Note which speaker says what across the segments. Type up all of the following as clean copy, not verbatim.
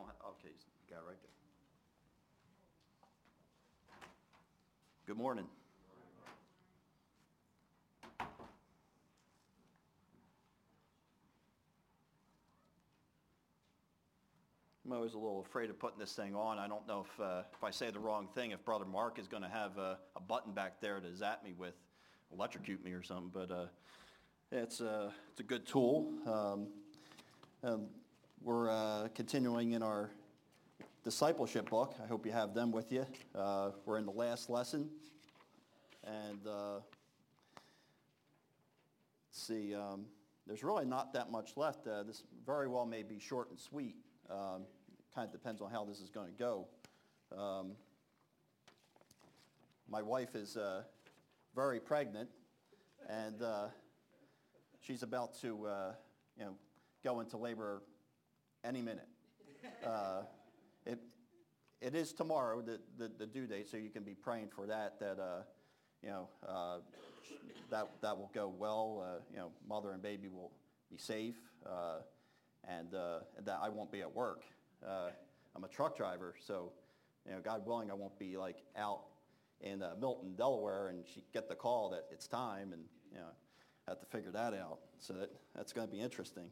Speaker 1: don't have, okay, you got it right there. Good morning. I'm always a little afraid of putting this thing on. I don't know if I say the wrong thing, if Brother Mark is going to have a button back there to zap me with, electrocute me or something, but it's a good tool. We're continuing in our discipleship book. I hope you have them with you. We're in the last lesson, and let's see, there's really not that much left. This very well may be short and sweet. Kind of depends on how this is going to go. My wife is very pregnant, and she's about to, go into labor any minute. It is tomorrow, the due date, so you can be praying for that will go well. Mother and baby will be safe, and that I won't be at work. I'm a truck driver, so God willing, I won't be like out in Milton, Delaware, and she get the call that it's time, and have to figure that out. So that's going to be interesting.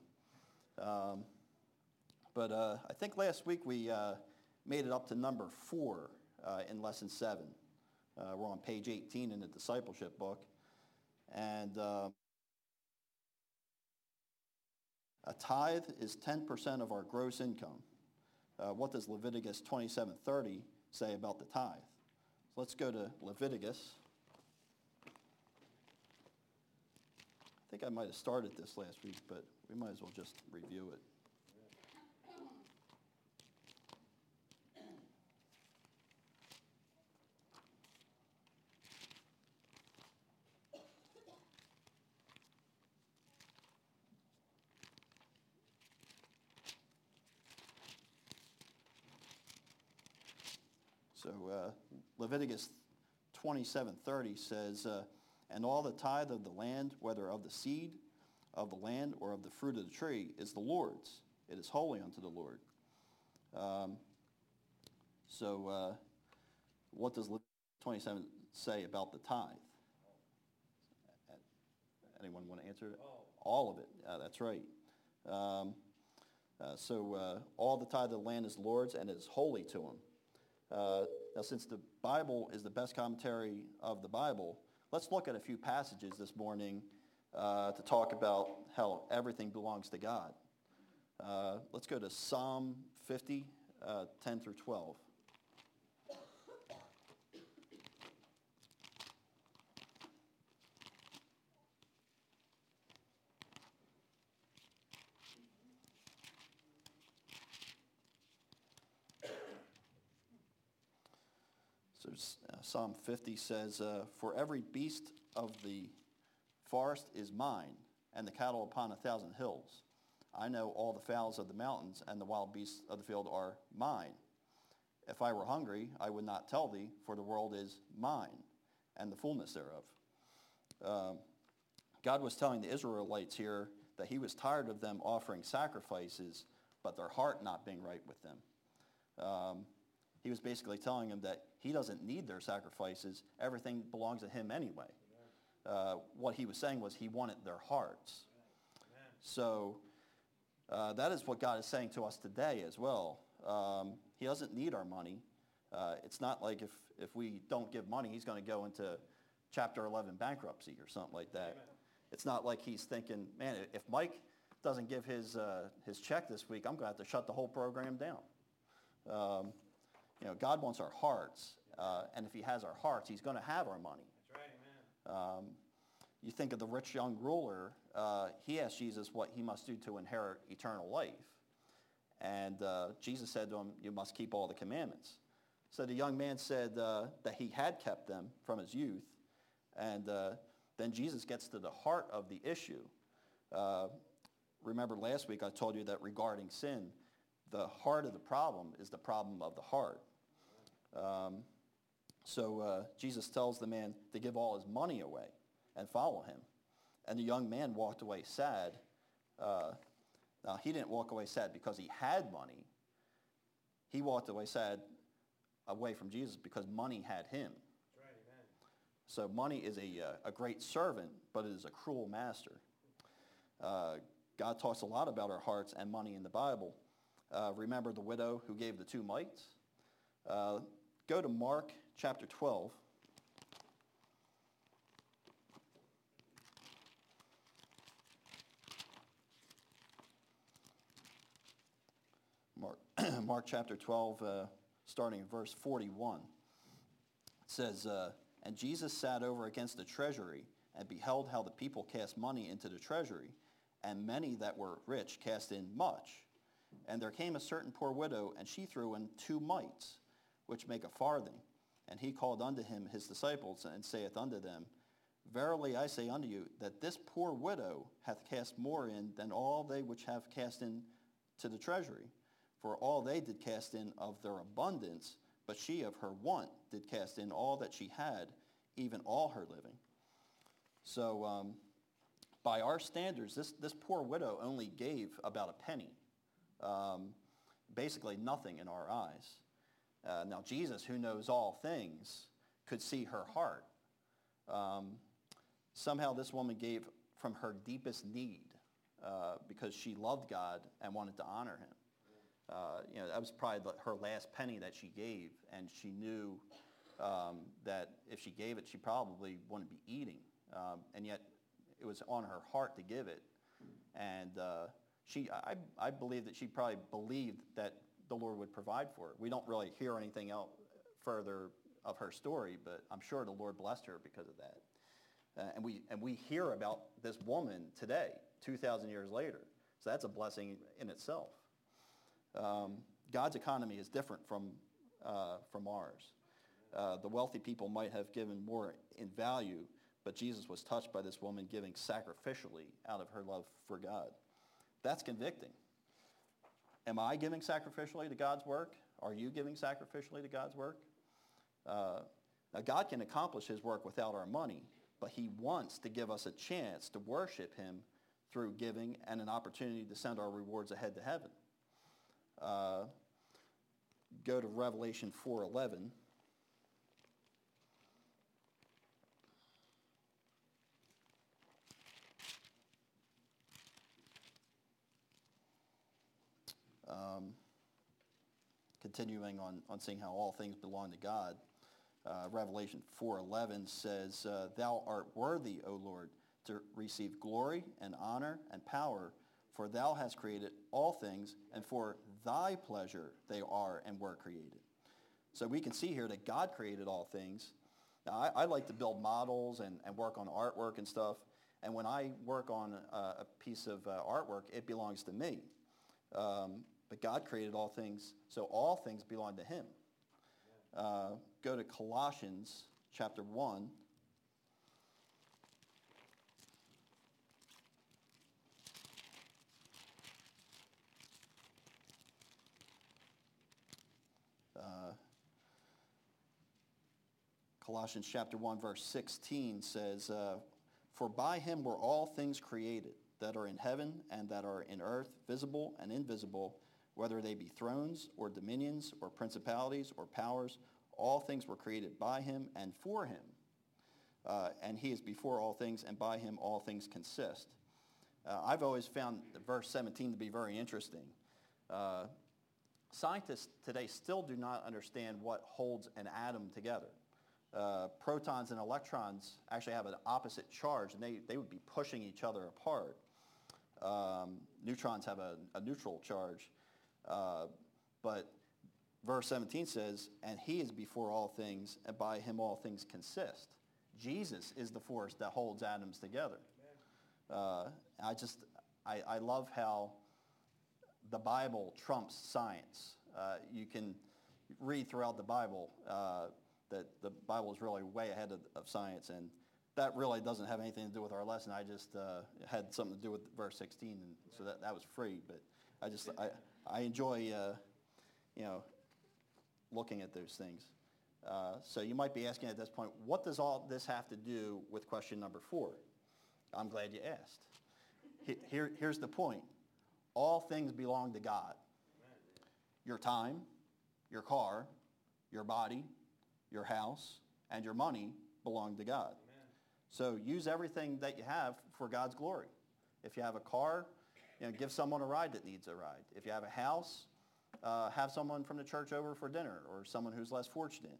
Speaker 1: But I think last week we made it up to number 4 in lesson 7. We're on page 18 in the discipleship book, and a tithe is 10% of our gross income. What does Leviticus 27:30 say about the tithe? So let's go to Leviticus. I think I might have started this last week, but we might as well just review it. So Leviticus 27:30 says, and all the tithe of the land, whether of the seed of the land or of the fruit of the tree, is the Lord's. It is holy unto the Lord. What does Leviticus 27 say about the tithe? Anyone want to answer it? All of it. That's right. All the tithe of the land is the Lord's, and it is holy to him. Now, since the Bible is the best commentary of the Bible, let's look at a few passages this morning to talk about how everything belongs to God. Let's go to Psalm 50, 10 through 12. So Psalm 50 says, for every beast of the forest is mine, and the cattle upon 1,000 hills. I know all the fowls of the mountains, and the wild beasts of the field are mine. If I were hungry, I would not tell thee, for the world is mine, and the fullness thereof. God was telling the Israelites here that he was tired of them offering sacrifices, but their heart not being right with them. He was basically telling them that he doesn't need their sacrifices. Everything belongs to him anyway. What he was saying was he wanted their hearts. So that is what God is saying to us today as well. He doesn't need our money. It's not like if we don't give money, he's going to go into Chapter 11 bankruptcy or something like that. Amen. It's not like he's thinking, man, if Mike doesn't give his check this week, I'm going to have to shut the whole program down. God wants our hearts, and if he has our hearts, he's going to have our money.
Speaker 2: That's right, amen.
Speaker 1: You think of the rich young ruler, he asked Jesus what he must do to inherit eternal life. And Jesus said to him, you must keep all the commandments. So the young man said that he had kept them from his youth. And then Jesus gets to the heart of the issue. Remember last week I told you that regarding sin, the heart of the problem is the problem of the heart. Jesus tells the man to give all his money away and follow him. And the young man walked away sad. Now, he didn't walk away sad because he had money. He walked away sad away from Jesus because money had him.
Speaker 2: That's right, amen.
Speaker 1: So money is a great servant, but it is a cruel master. God talks a lot about our hearts and money in the Bible. Remember the widow who gave the 2 mites? Go to Mark chapter 12. Mark chapter 12, starting in verse 41. It says, And Jesus sat over against the treasury and beheld how the people cast money into the treasury, and many that were rich cast in much. And there came a certain poor widow, and she threw in 2 mites, which make a farthing. And he called unto him his disciples, and saith unto them, Verily I say unto you, that this poor widow hath cast more in than all they which have cast in to the treasury. For all they did cast in of their abundance, but she of her want did cast in all that she had, even all her living. So by our standards, this poor widow only gave about a penny. Basically nothing in our eyes. Now Jesus, who knows all things, could see her heart. Somehow this woman gave from her deepest need because she loved God and wanted to honor him. That was probably her last penny that she gave, and she knew that if she gave it, she probably wouldn't be eating. And yet it was on her heart to give it. And I believe that she probably believed that the Lord would provide for her. We don't really hear anything else further of her story, but I'm sure the Lord blessed her because of that. And we hear about this woman today, 2,000 years later. So that's a blessing in itself. God's economy is different from ours. The wealthy people might have given more in value, but Jesus was touched by this woman giving sacrificially out of her love for God. That's convicting. Am I giving sacrificially to God's work? Are you giving sacrificially to God's work? Now, God can accomplish his work without our money, but he wants to give us a chance to worship him through giving and an opportunity to send our rewards ahead to heaven. Go to Revelation 4:11. Continuing on seeing how all things belong to God. Revelation 4:11 says, Thou art worthy, O Lord, to receive glory and honor and power, for thou hast created all things, and for thy pleasure they are and were created. So we can see here that God created all things. Now, I like to build models and work on artwork and stuff. And when I work on a piece of artwork, it belongs to me. But God created all things, so all things belong to him. Go to Colossians chapter 1. Colossians chapter 1 verse 16 says, For by him were all things created, that are in heaven and that are in earth, visible and invisible, whether they be thrones or dominions or principalities or powers. All things were created by him and for him. And he is before all things, and by him all things consist. I've always found verse 17 to be very interesting. Scientists today still do not understand what holds an atom together. Protons and electrons actually have an opposite charge, and they would be pushing each other apart. Neutrons have a neutral charge. But verse 17 says, and he is before all things, and by him all things consist. Jesus is the force that holds atoms together. I love how the Bible trumps science. You can read throughout the Bible that the Bible is really way ahead of science, and that really doesn't have anything to do with our lesson. I just had something to do with verse 16, and so that was free. But I enjoy looking at those things. So you might be asking at this point, what does all this have to do with question number 4? I'm glad you asked. Here's the point. All things belong to God. Your time, your car, your body, your house, and your money belong to God.
Speaker 2: Amen.
Speaker 1: So use everything that you have for God's glory. If you have a car, give someone a ride that needs a ride. If you have a house, have someone from the church over for dinner, or someone who's less fortunate.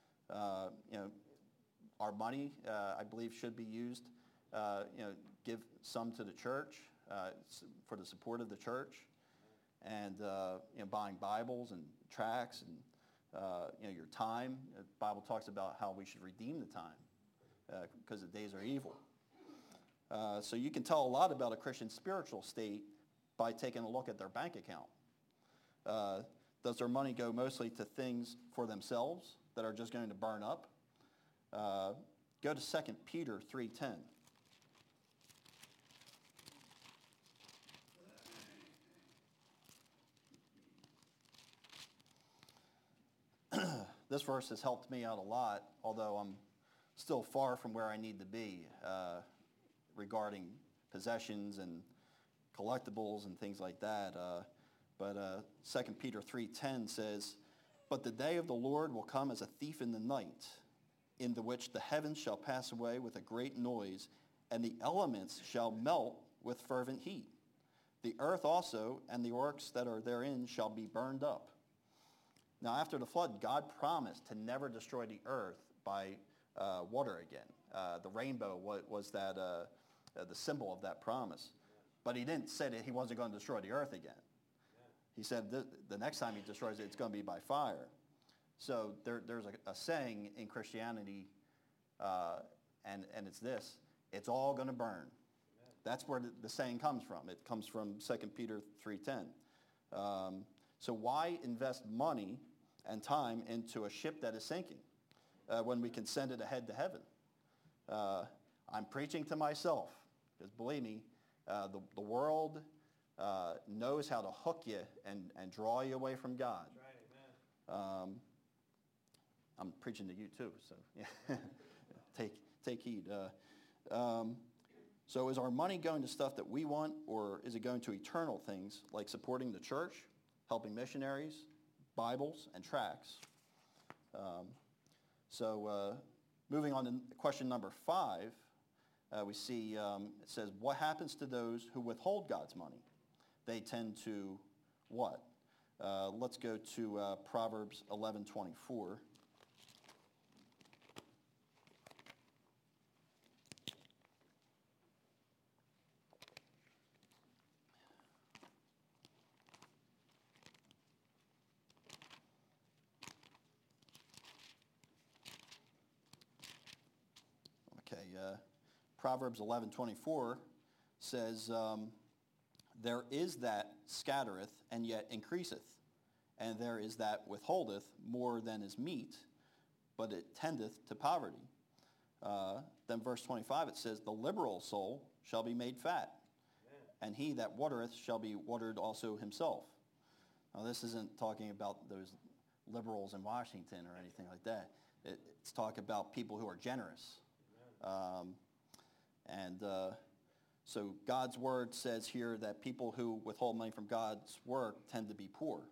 Speaker 1: Our money, I believe, should be used. Give some to the church for the support of the church, and buying Bibles and tracts and your time. The Bible talks about how we should redeem the time because the days are evil. So you can tell a lot about a Christian's spiritual state by taking a look at their bank account. Does their money go mostly to things for themselves that are just going to burn up? Go to 2 Peter 3:10. This verse has helped me out a lot, although I'm still far from where I need to be regarding possessions and collectibles and things like that. But 2 Peter 3:10 says, "But the day of the Lord will come as a thief in the night, in the which the heavens shall pass away with a great noise, and the elements shall melt with fervent heat. The earth also and the works that are therein shall be burned up." Now, after the flood, God promised to never destroy the earth by water again. The rainbow was that the symbol of that promise. But he didn't say that he wasn't going to destroy the earth again. He said the next time he destroys it, it's going to be by fire. So there's a saying in Christianity, and it's this: it's all going to burn. That's where the saying comes from. It comes from 2 Peter 3:10. So why invest money and time into a ship that is sinking when we can send it ahead to heaven? I'm preaching to myself, because believe me, the world knows how to hook you and draw you away from God.
Speaker 2: That's right, amen.
Speaker 1: I'm preaching to you too, so yeah. take heed. So is our money going to stuff that we want, or is it going to eternal things like supporting the church, helping missionaries, Bibles, and tracts? Moving on to question number 5, we see it says, what happens to those who withhold God's money? They tend to what? Let's go to Proverbs 11:24. Proverbs 11:24 says, there is that scattereth and yet increaseth, and there is that withholdeth more than is meet, but it tendeth to poverty. Then verse 25, it says, the liberal soul shall be made fat, and he that watereth shall be watered also himself. Now this isn't talking about those liberals in Washington or anything like that. It's talking about people who are generous. So God's word says here that people who withhold money from God's work tend to be poor.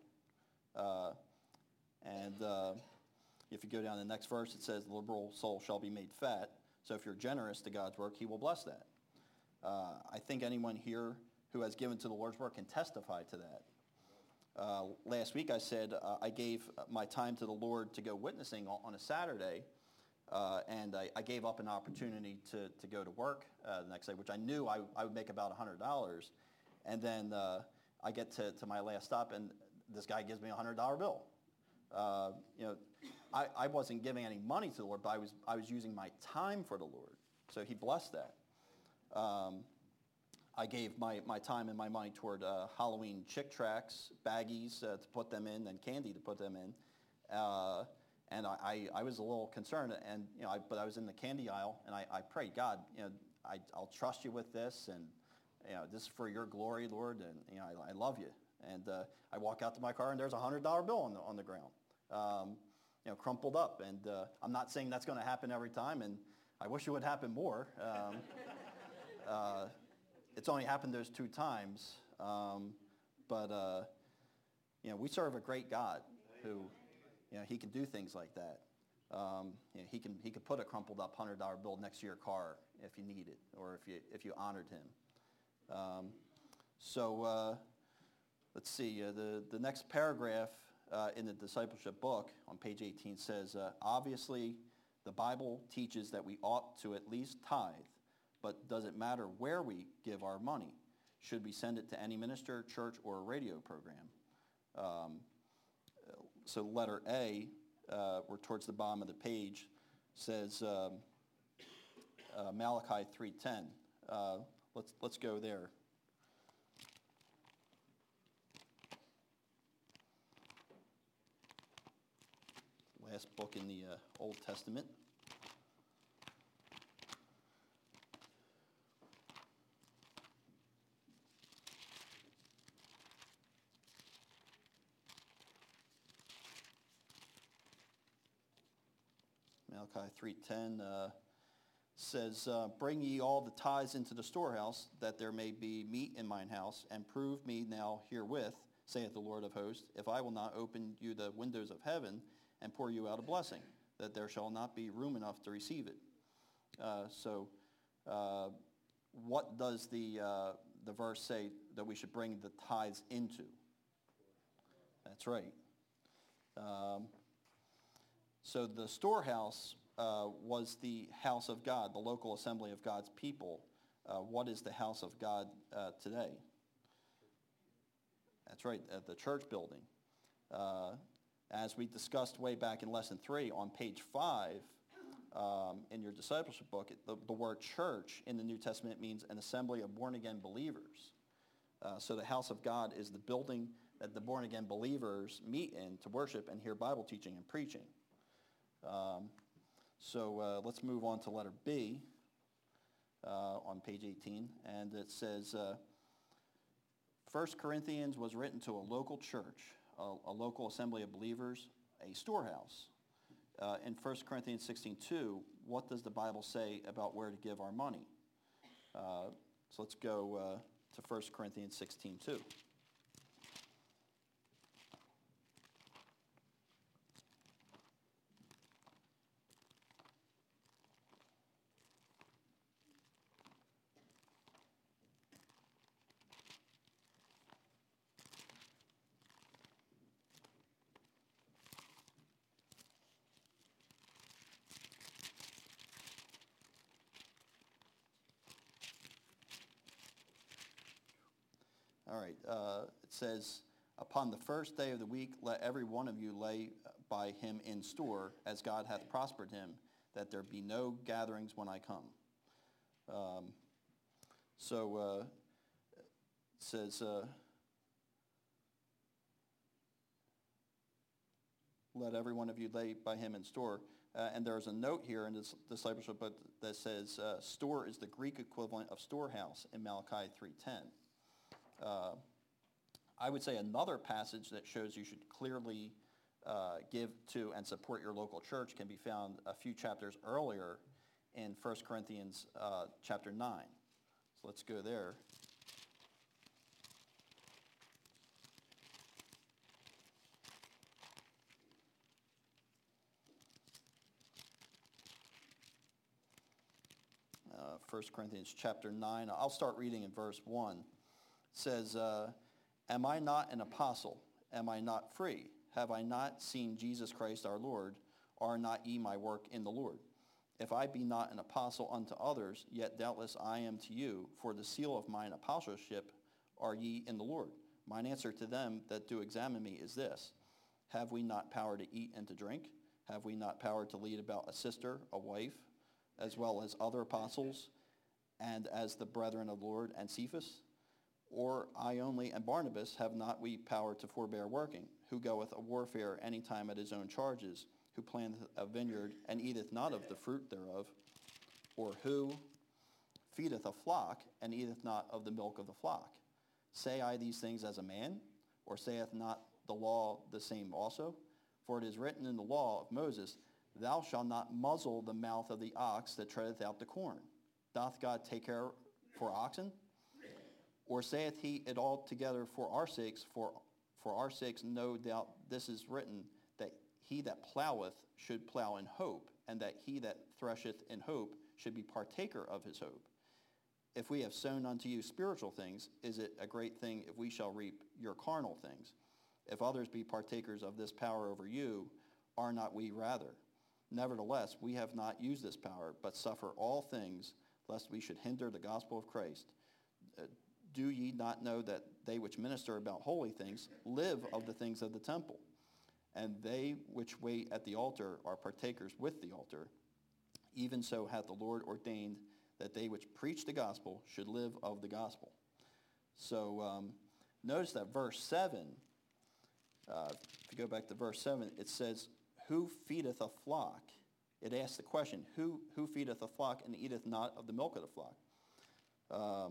Speaker 1: If you go down to the next verse, it says, the liberal soul shall be made fat. So if you're generous to God's work, he will bless that. I think anyone here who has given to the Lord's work can testify to that. Last week I said I gave my time to the Lord to go witnessing on a Saturday. And I gave up an opportunity to go to work the next day, which I knew I would make about $100. And then I get to my last stop, and this guy gives me a $100 bill. I wasn't giving any money to the Lord, but I was using my time for the Lord. So he blessed that. I gave my time and my money toward Halloween Chick Tracts, baggies to put them in, and candy to put them in. And I was a little concerned, and but I was in the candy aisle, and I prayed, God, I'll trust you with this, and this is for your glory, Lord, and I love you. And I walk out to my car, and there's a $100 bill on the ground, crumpled up. And I'm not saying that's going to happen every time, and I wish it would happen more. It's only happened those 2 times, but we serve a great God who he can do things like that. He could put a crumpled up $100 bill next to your car if you need it, or if you honored him. Let's see. The next paragraph in the discipleship book on page 18 says, obviously, the Bible teaches that we ought to at least tithe, but does it matter where we give our money? Should we send it to any minister, church, or radio program? So letter A, we're towards the bottom of the page, says Malachi 3:10. Let's go there. Last book in the Old Testament. Malachi 3:10 says, bring ye all the tithes into the storehouse, that there may be meat in mine house, and prove me now herewith, saith the Lord of hosts, if I will not open you the windows of heaven and pour you out a blessing, that there shall not be room enough to receive it. What does the verse say that we should bring the tithes into? That's right. So the storehouse was the house of God, the local assembly of God's people. What is the house of God today? That's right, the church building. As we discussed way back in Lesson 3, on page 5 in your discipleship book, the word church in the New Testament means an assembly of born-again believers. So the house of God is the building that the born-again believers meet in to worship and hear Bible teaching and preaching. Let's move on to letter B on page 18. And it says, 1 Corinthians was written to a local church, a local assembly of believers, a storehouse. In 1 Corinthians 16:2, what does the Bible say about where to give our money? So let's go to 1 Corinthians 16:2. All right, it says, upon the first day of the week, let every one of you lay by him in store, as God hath prospered him, that there be no gatherings when I come. It says, let every one of you lay by him in store. And there's a note here in this discipleship book that says store is the Greek equivalent of storehouse in Malachi 3:10. I would say another passage that shows you should clearly give to and support your local church can be found a few chapters earlier in 1 Corinthians chapter 9. So let's go there. First Corinthians chapter 9. I'll start reading in verse 1. It says, am I not an apostle? Am I not free? Have I not seen Jesus Christ our Lord? Are not ye my work in the Lord? If I be not an apostle unto others, yet doubtless I am to you, for the seal of mine apostleship are ye in the Lord. Mine answer to them that do examine me is this: have we not power to eat and to drink? Have we not power to lead about a sister, a wife, as well as other apostles, and as the brethren of the Lord and Cephas? Or I only and Barnabas, have not we power to forbear working? Who goeth a warfare any time at his own charges? Who planteth a vineyard and eateth not of the fruit thereof? Or who feedeth a flock and eateth not of the milk of the flock? Say I these things as a man? Or saith not the law the same also? For it is written in the law of Moses, thou shalt not muzzle the mouth of the ox that treadeth out the corn. Doth God take care for oxen? Or saith he it altogether for our sakes? For our sakes no doubt this is written, that he that ploweth should plow in hope, and that he that thresheth in hope should be partaker of his hope. If we have sown unto you spiritual things, is it a great thing if we shall reap your carnal things? If others be partakers of this power over you, are not we rather? Nevertheless, we have not used this power, but suffer all things, lest we should hinder the gospel of Christ. Do ye not know that they which minister about holy things live of the things of the temple? And they which wait at the altar are partakers with the altar. Even so hath the Lord ordained that they which preach the gospel should live of the gospel. So notice that verse 7, if you go back to verse 7, it says, who feedeth a flock? It asks the question, who feedeth a flock and eateth not of the milk of the flock?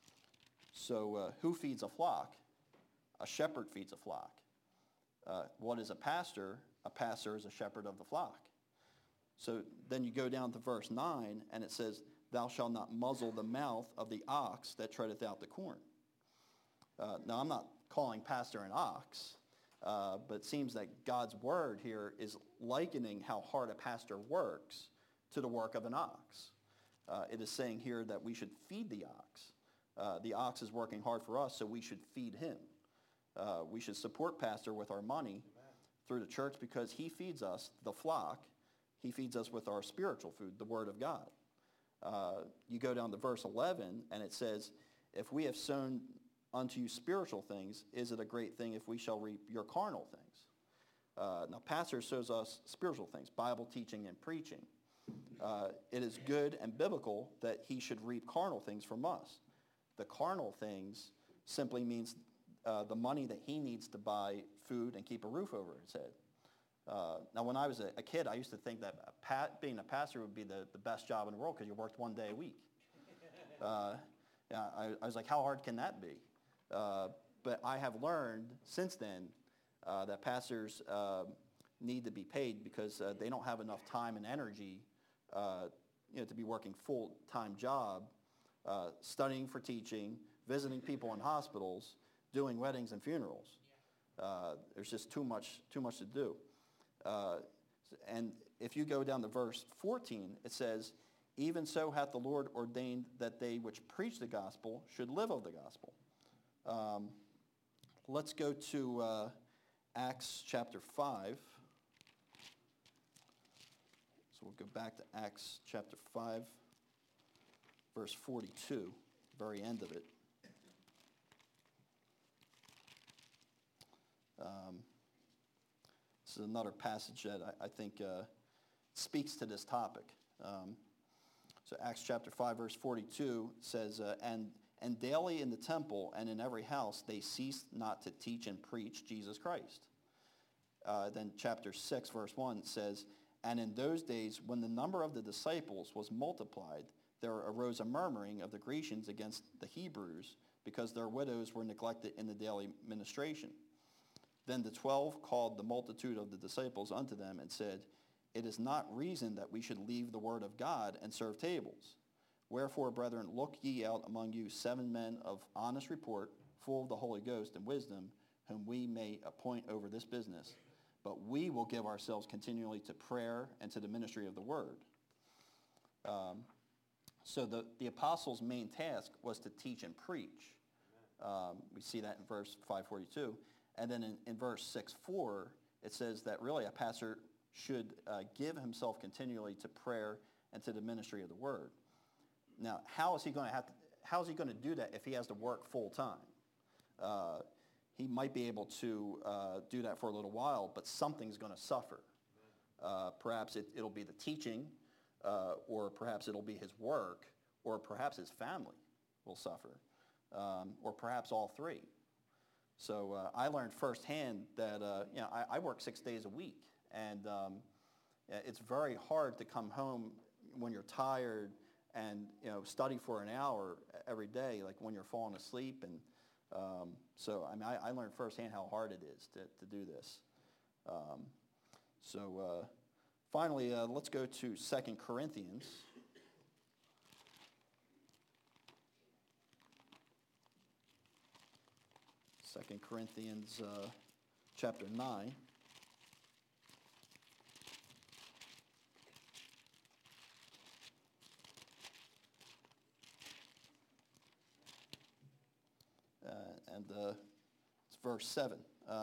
Speaker 1: Who feeds a flock? A shepherd feeds a flock. What is a pastor? A pastor is a shepherd of the flock. So then you go down to verse 9, and it says, thou shalt not muzzle the mouth of the ox that treadeth out the corn. Now, I'm not calling pastor an ox, but it seems that God's word here is likening how hard a pastor works to the work of an ox. It is saying here that we should feed the ox. The ox is working hard for us, so we should feed him. We should support pastor with our money through the church because he feeds us, the flock. He feeds us with our spiritual food, the word of God. You go down to verse 11, and it says, if we have sown unto you spiritual things, is it a great thing if we shall reap your carnal things? Now, pastor sows us spiritual things, Bible teaching and preaching. It is good and biblical that he should reap carnal things from us. The carnal things simply means the money that he needs to buy food and keep a roof over his head. Now, when I was a kid, I used to think that being a pastor would be the best job in the world because you worked one day a week. I was like, how hard can that be? But I have learned since then that pastors need to be paid because they don't have enough time and energy to be working full-time job, studying for teaching, visiting people in hospitals, doing weddings and funerals. There's just too much to do. And if you go down to verse 14, it says, even so hath the Lord ordained that they which preach the gospel should live of the gospel. Let's go to Acts chapter 5. So we'll go back to Acts chapter 5, verse 42, very end of it. This is another passage that I think speaks to this topic. So Acts chapter 5, verse 42 says, and daily in the temple and in every house they ceased not to teach and preach Jesus Christ. Then chapter 6, verse 1 says, and in those days when the number of the disciples was multiplied, there arose a murmuring of the Grecians against the Hebrews because their widows were neglected in the daily ministration. Then the 12 called the multitude of the disciples unto them and said, it is not reason that we should leave the word of God and serve tables. Wherefore, brethren, look ye out among you 7 men of honest report, full of the Holy Ghost and wisdom, whom we may appoint over this business. But we will give ourselves continually to prayer and to the ministry of the word. So the apostles' main task was to teach and preach. We see that in verse 542. And then in verse 6:4, it says that really a pastor should give himself continually to prayer and to the ministry of the word. Now, how is he going to do that if he has to work full time? He might be able to do that for a little while, but something's going to suffer. Perhaps it'll be the teaching, or perhaps it'll be his work, or perhaps his family will suffer, or perhaps all three. So I learned firsthand that I work 6 days a week, and it's very hard to come home when you're tired and study for an hour every day, like when you're falling asleep. And so I learned firsthand how hard it is to do this. Finally, let's go to 2 Corinthians. 2 Corinthians chapter 9. verse 7.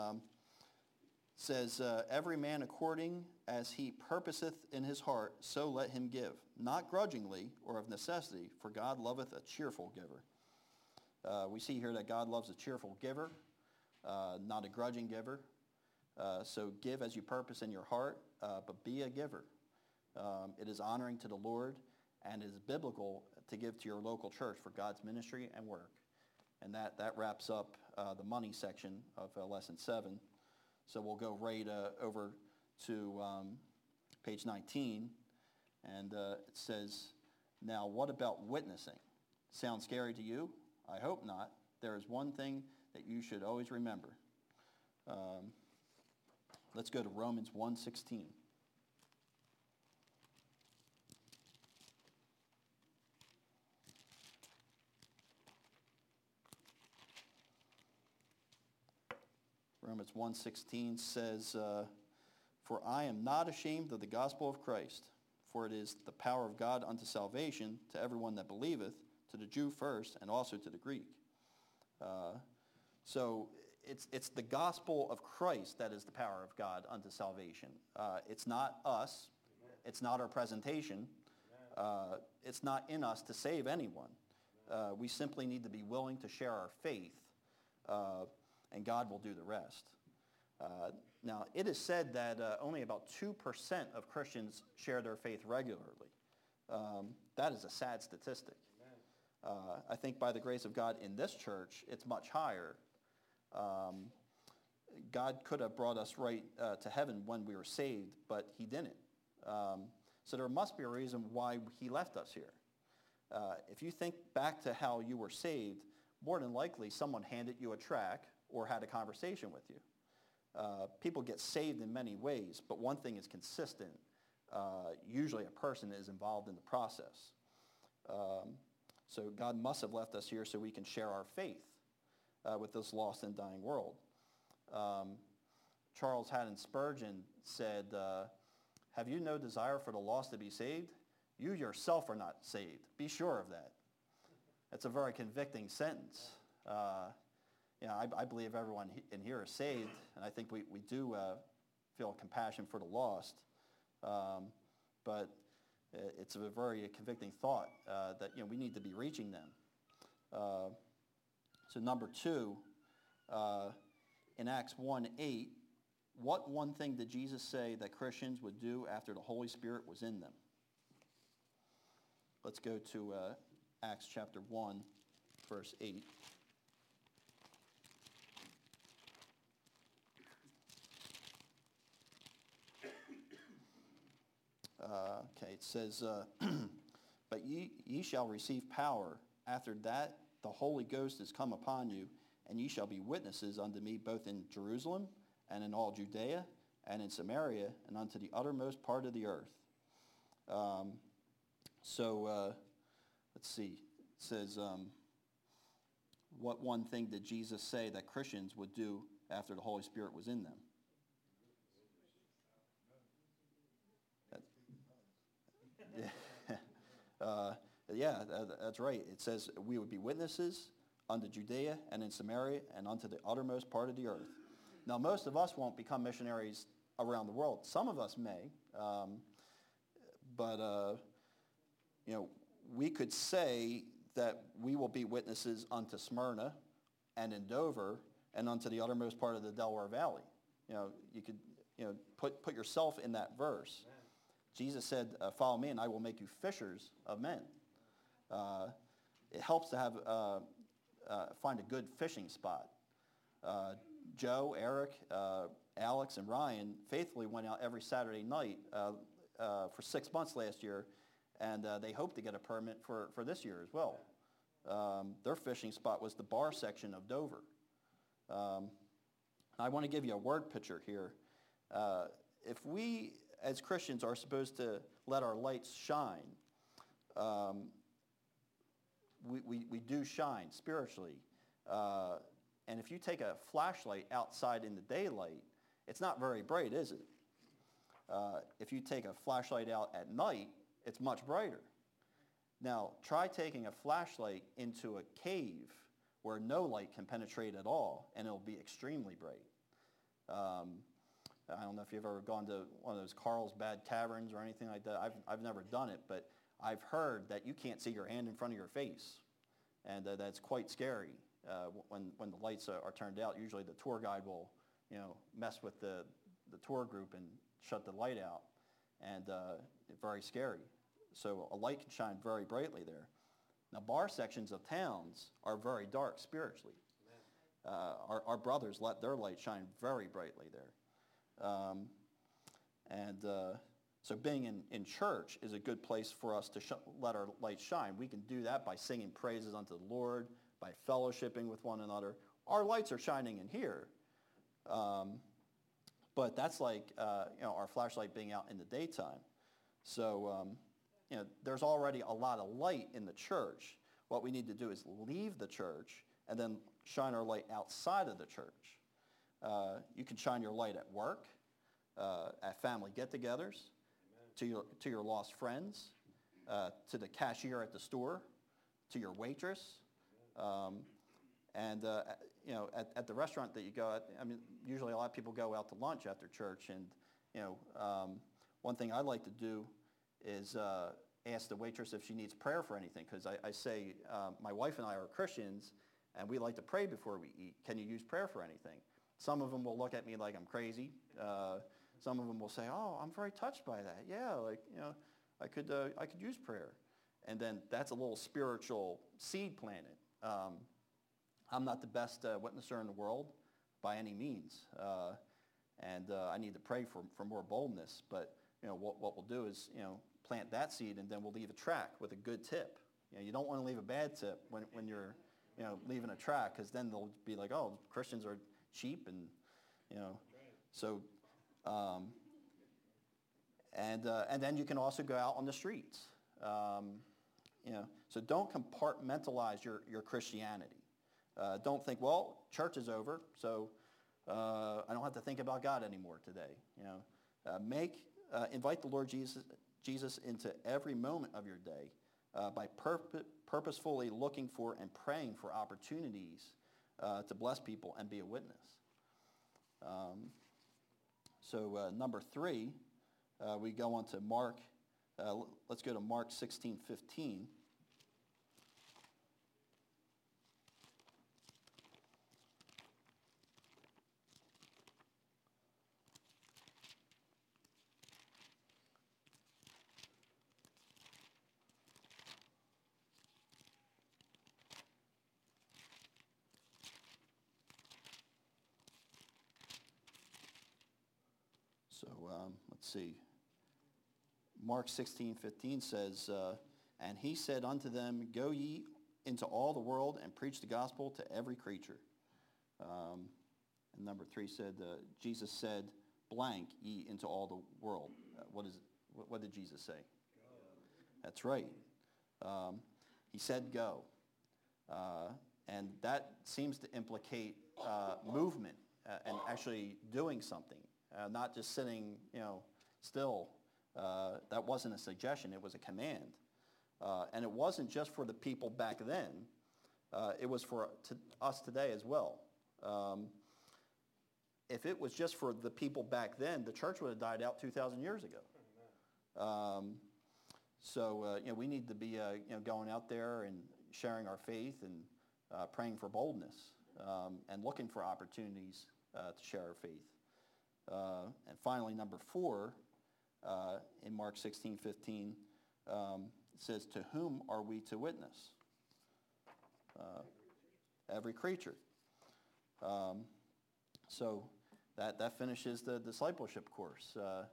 Speaker 1: Says, every man according as he purposeth in his heart, so let him give, not grudgingly or of necessity, for God loveth a cheerful giver. We see here that God loves a cheerful giver, not a grudging giver. So give as you purpose in your heart, but be a giver. It is honoring to the Lord, and it is biblical to give to your local church for God's ministry and work. And that wraps up the money section of Lesson 7. So we'll go right over to page 19, and it says, now what about witnessing? Sound scary to you? I hope not. There is one thing that you should always remember. Let's go to Romans 1:16. Romans 1:16 says, for I am not ashamed of the gospel of Christ, for it is the power of God unto salvation to everyone that believeth, to the Jew first, and also to the Greek. So it's the gospel of Christ that is the power of God unto salvation. It's not us. Amen. It's not our presentation. It's not in us to save anyone. We simply need to be willing to share our faith, and God will do the rest. Now, it is said that only about 2% of Christians share their faith regularly. That is a sad statistic. I think by the grace of God in this church, it's much higher. God could have brought us right to heaven when we were saved, but he didn't. So there must be a reason why he left us here. If you think back to how you were saved, more than likely someone handed you a tract or had a conversation with you. People get saved in many ways, but one thing is consistent. Usually a person is involved in the process. So God must have left us here so we can share our faith with this lost and dying world. Charles Haddon Spurgeon said, have you no desire for the lost to be saved? You yourself are not saved. Be sure of that. That's a very convicting sentence. I believe everyone in here is saved, and I think we do feel compassion for the lost. But it's a very convicting thought that we need to be reaching them. So number 2, in Acts 1:8, what one thing did Jesus say that Christians would do after the Holy Spirit was in them? Let's go to Acts chapter 1, verse 8. It says, but ye shall receive power. After that, the Holy Ghost is come upon you, and ye shall be witnesses unto me both in Jerusalem and in all Judea and in Samaria and unto the uttermost part of the earth. Let's see. It says, what one thing did Jesus say that Christians would do after the Holy Spirit was in them? That's right. It says we would be witnesses unto Judea and in Samaria and unto the uttermost part of the earth. Now, most of us won't become missionaries around the world. Some of us may, but we could say that we will be witnesses unto Smyrna and in Dover and unto the uttermost part of the Delaware Valley. You could put yourself in that verse. Amen. Jesus said, follow me and I will make you fishers of men. It helps to have find a good fishing spot. Joe, Eric, Alex, and Ryan faithfully went out every Saturday night for 6 months last year, and they hope to get a permit for this year as well. Their fishing spot was the bar section of Dover. I want to give you a word picture here. If we, as Christians, are supposed to let our lights shine, we do shine spiritually. And if you take a flashlight outside in the daylight, it's not very bright, is it? If you take a flashlight out at night, it's much brighter. Now, try taking a flashlight into a cave where no light can penetrate at all, and it'll be extremely bright. I don't know if you've ever gone to one of those Carlsbad Caverns or anything like that. I've never done it, but I've heard that you can't see your hand in front of your face, and that's quite scary when the lights are turned out. Usually the tour guide will, mess with the tour group and shut the light out, and very scary. So a light can shine very brightly there. Now, bar sections of towns are very dark spiritually. Our brothers let their light shine very brightly there. So being in church is a good place for us to let our light shine. We can do that by singing praises unto the Lord, by fellowshipping with one another. Our lights are shining in here. But that's like our flashlight being out in the daytime. So there's already a lot of light in the church. What we need to do is leave the church and then shine our light outside of the church. You can shine your light at work, at family get-togethers, to your lost friends, to the cashier at the store, to your waitress, and at the restaurant that you go at. I mean, usually a lot of people go out to lunch after church, and one thing I like to do is ask the waitress if she needs prayer for anything, because I say my wife and I are Christians, and we like to pray before we eat. Can you use prayer for anything? Some of them will look at me like I'm crazy. Some of them will say, "Oh, I'm very touched by that. Yeah, I could use prayer." And then that's a little spiritual seed planted. I'm not the best witnesser in the world by any means, and I need to pray for more boldness. But what we'll do is plant that seed, and then we'll leave a track with a good tip. You don't want to leave a bad tip when you're leaving a track, because then they'll be like, "Oh, Christians are cheap," and so. And then you can also go out on the streets. So don't compartmentalize your Christianity. Don't think, well, church is over, so I don't have to think about God anymore today. Invite the Lord Jesus into every moment of your day by purposefully looking for and praying for opportunities to bless people and be a witness. So number 3, we go on to Mark. Let's go to Mark 16:15. So let's see. Mark 16:15 says, "And he said unto them, Go ye into all the world and preach the gospel to every creature." And number 3 said, Jesus said, "Blank ye into all the world." What did Jesus say? Go. That's right. He said go. And that seems to implicate movement and actually doing something. Not just sitting, still. That wasn't a suggestion; it was a command, and it wasn't just for the people back then. It was for us today as well. If it was just for the people back then, the church would have died out 2,000 years ago. So we need to be going out there and sharing our faith and praying for boldness and looking for opportunities to share our faith. And finally, number 4, in Mark 16:15, it says, "To whom are we to witness?" Every creature. So that finishes the discipleship course.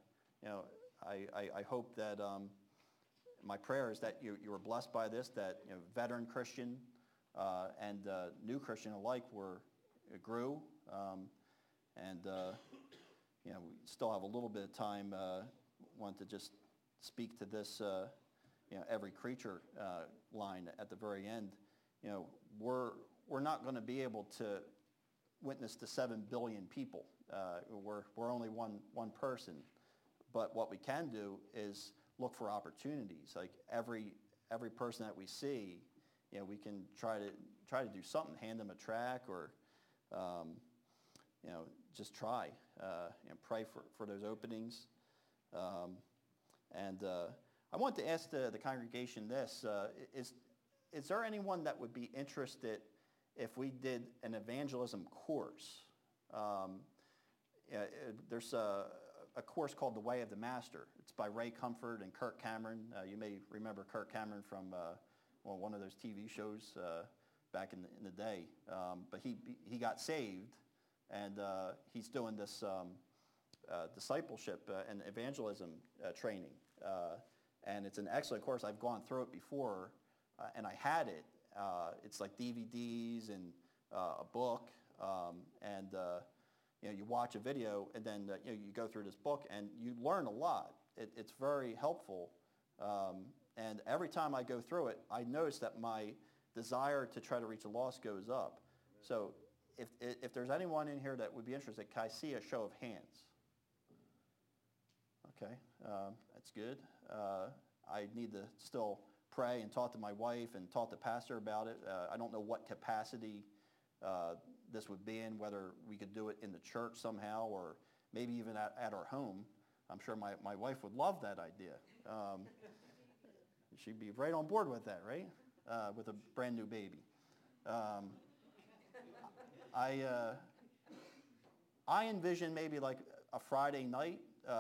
Speaker 1: I hope that my prayer is that you were blessed by this, that veteran Christian and new Christian alike grew, and we still have a little bit of time. Want to just speak to this, every creature line at the very end. We're not going to be able to witness to 7 billion people. We're only one person, but what we can do is look for opportunities. Like every person that we see we can try to do something, hand them a track, or just try, pray for those openings. And I want to ask the congregation this: is there anyone that would be interested if we did an evangelism course? There's a course called The Way of the Master. It's by Ray Comfort and Kirk Cameron. You may remember Kirk Cameron from one of those TV shows back in the day. But he got saved, and he's doing this discipleship and evangelism training. And it's an excellent course. I've gone through it before, and I had it. It's like DVDs and a book, and you watch a video, and then you go through this book, and you learn a lot. It's very helpful, and every time I go through it, I notice that my desire to try to reach the lost goes up. So if there's anyone in here that would be interested, can I see a show of hands? Okay, that's good. I need to still pray and talk to my wife and talk to Pastor about it. I don't know what capacity this would be in, whether we could do it in the church somehow or maybe even at our home. I'm sure my wife would love that idea. She'd be right on board with that, right? With a brand new baby. I envision maybe like a Friday night,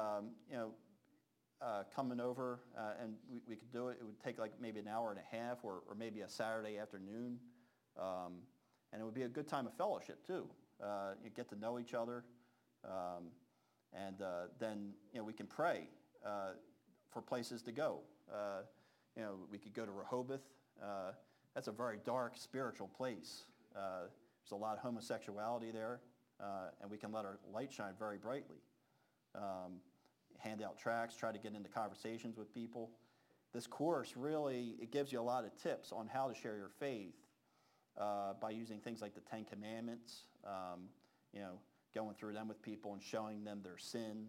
Speaker 1: coming over, and we could do it. It would take like maybe an hour and a half, or maybe a Saturday afternoon. And it would be a good time of fellowship too. You get to know each other, and then we can pray for places to go. We could go to Rehoboth. That's a very dark spiritual place. There's a lot of homosexuality there, and we can let our light shine very brightly. Hand out tracts, try to get into conversations with people. This course really, it gives you a lot of tips on how to share your faith by using things like the Ten Commandments, going through them with people and showing them their sin.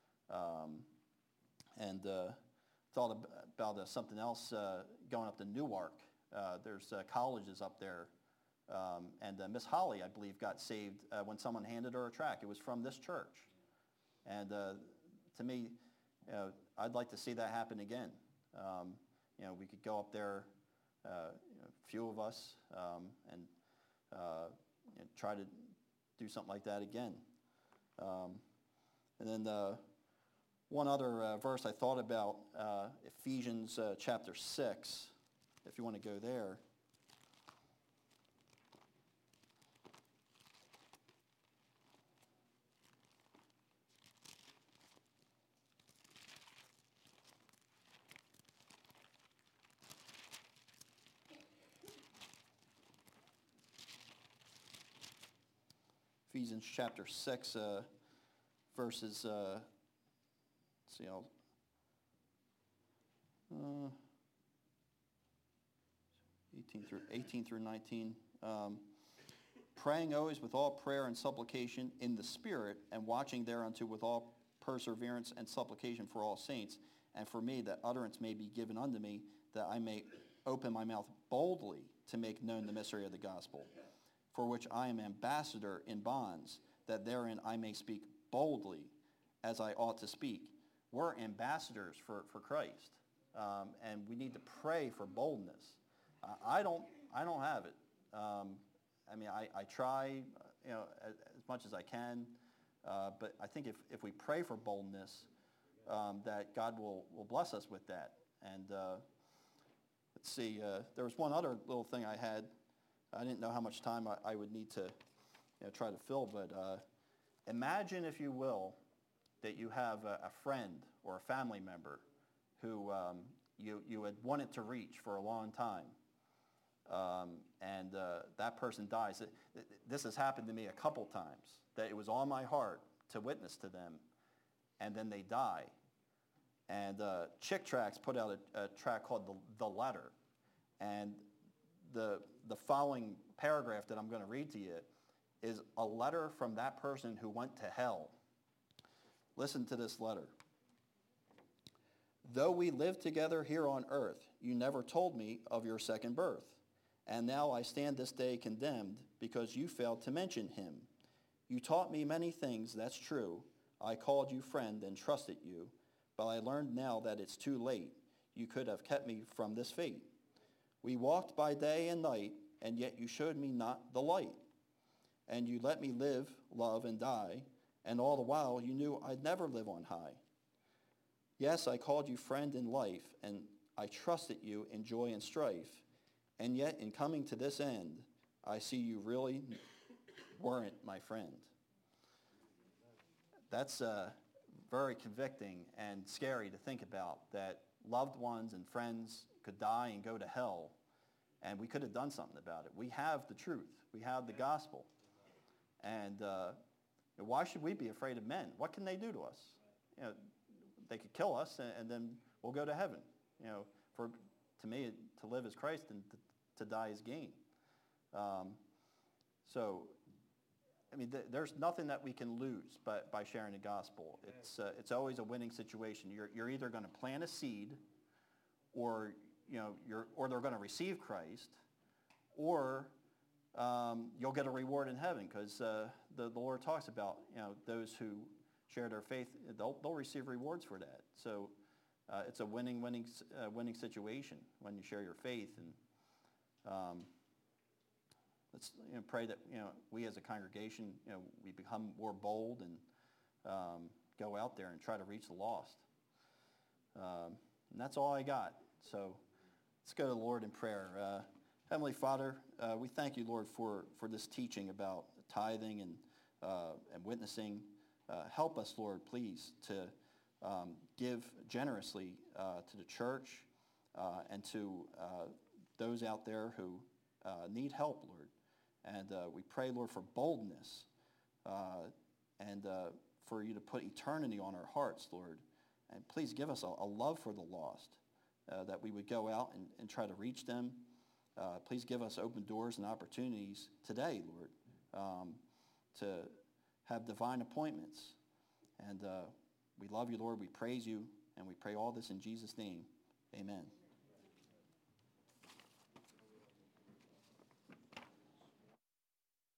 Speaker 1: And thought about something else going up to Newark. There's colleges up there. And Miss Holly, I believe, got saved when someone handed her a tract. It was from this church. And to me, I'd like to see that happen again. We could go up there, a few of us, and try to do something like that again. And then one other verse I thought about, Ephesians chapter 6, if you want to go there. Ephesians chapter 6, verses, 18 through 19. Praying always with all prayer and supplication in the Spirit, and watching thereunto with all perseverance and supplication for all saints, and for me, that utterance may be given unto me, that I may open my mouth boldly to make known the mystery of the gospel, for which I am ambassador in bonds, that therein I may speak boldly as I ought to speak. We're ambassadors for Christ, and we need to pray for boldness. I don't have it. I try, as much as I can, but I think if we pray for boldness, that God will bless us with that. And let's see, there was one other little thing I had. I didn't know how much time I would need to try to fill, but imagine, if you will, that you have a friend or a family member who you had wanted to reach for a long time, and that person dies. This has happened to me a couple times, that it was on my heart to witness to them, and then they die. And Chick Tracts put out a tract called The Letter, and the following paragraph that I'm going to read to you is a letter from that person who went to hell. Listen to this letter. Though we live together here on earth, you never told me of your second birth. And now I stand this day condemned because you failed to mention him. You taught me many things, that's true. I called you friend and trusted you, but I learned now that it's too late. You could have kept me from this fate. We walked by day and night, and yet you showed me not the light. And you let me live, love, and die, and all the while you knew I'd never live on high. Yes, I called you friend in life, and I trusted you in joy and strife, and yet in coming to this end, I see you really weren't my friend. That's very convicting and scary to think about, that loved ones and friends could die and go to hell, and we could have done something about it. We have the truth. We have the gospel. And why should we be afraid of men? What can they do to us? You know, they could kill us, and then we'll go to heaven. You know, to me, to live is Christ, and to die is gain. So, I mean, there's nothing that we can lose by sharing the gospel. It's always a winning situation. You're either going to plant a seed, or or they're going to receive Christ, or you'll get a reward in heaven, because the Lord talks about those who share their faith, they'll receive rewards for that. So it's a winning situation when you share your faith. And let's pray that we as a congregation we become more bold and go out there and try to reach the lost. And that's all I got. So let's go to the Lord in prayer. Heavenly Father, we thank you, Lord, for this teaching about tithing and witnessing. Help us, Lord, please, to give generously to the church and to those out there who need help, Lord. And we pray, Lord, for boldness and for you to put eternity on our hearts, Lord. And please give us a love for the lost, that we would go out and try to reach them. Please give us open doors and opportunities today, Lord, to have divine appointments. And we love you, Lord. We praise you, and we pray all this in Jesus' name. Amen.